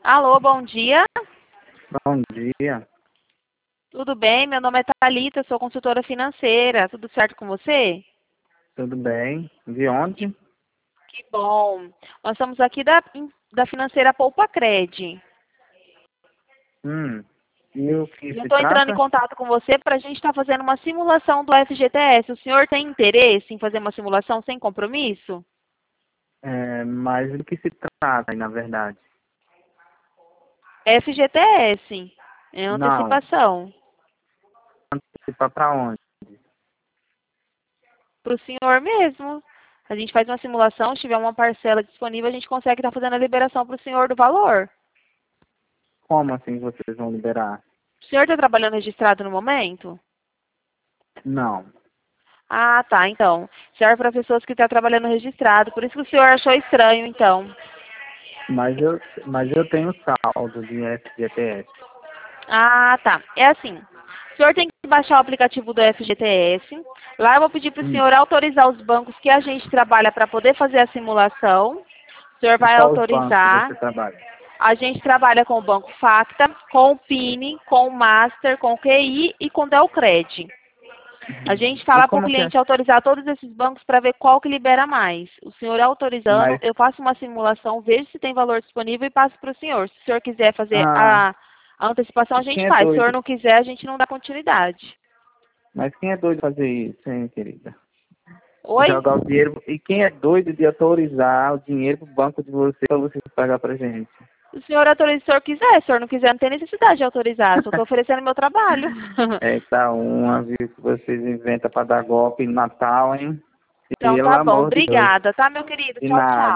Alô, bom dia. Bom dia, Tudo bem? Meu nome é Thalita, sou consultora financeira. Tudo certo com você? tudo bem? De onde? Que bom. Nós estamos aqui da financeira Poupa Cred. E o que E eu se estou entrando em trata? contato com você para a gente estar fazendo uma simulação do FGTS. O senhor tem interesse em fazer uma simulação sem compromisso? Mas do que se trata, na verdade? FGTS, é Não, antecipação. antecipar para onde? Para o senhor mesmo. A gente faz uma simulação, se tiver uma parcela disponível, a gente consegue estar fazendo a liberação para o senhor do valor. Como assim vocês vão liberar? O senhor está trabalhando registrado no momento? Não, Ah, tá, então. Serve para pessoas que estão trabalhando registrado. Por isso que o senhor achou estranho, então. mas eu tenho saldo de FGTS. Ah, tá. É assim. O senhor tem que baixar o aplicativo do FGTS. Lá eu vou pedir para o Hum. senhor autorizar os bancos que a gente trabalha para poder fazer a simulação. O senhor E vai qual os bancos que autorizar. você trabalha? A gente trabalha com o Banco Facta, com o PIN, com o Master, com o QI e com o Delcred. A gente E fala para o como que é? cliente autorizar todos esses bancos para ver qual que libera mais. O senhor autorizando, Mas, eu faço uma simulação, vejo se tem valor disponível e passo para o senhor. Se o senhor quiser fazer ah, a antecipação, a quem gente é faz. Se o senhor doido? não quiser, a gente não dá continuidade. Mas quem é doido de fazer isso, hein, querida? Oi? Jogar o dinheiro. E quem é doido de autorizar o dinheiro pro banco de você para você pagar pra gente? O senhor autoriza se o senhor quiser. Se o senhor não quiser, não tem necessidade de autorizar. Só estou oferecendo meu trabalho. Essa uma, viu, que vocês inventam para dar golpe no Natal, hein? Então Pelo tá bom. amor de Deus. Obrigada, tá, meu querido? De Tchau, tchau. nada.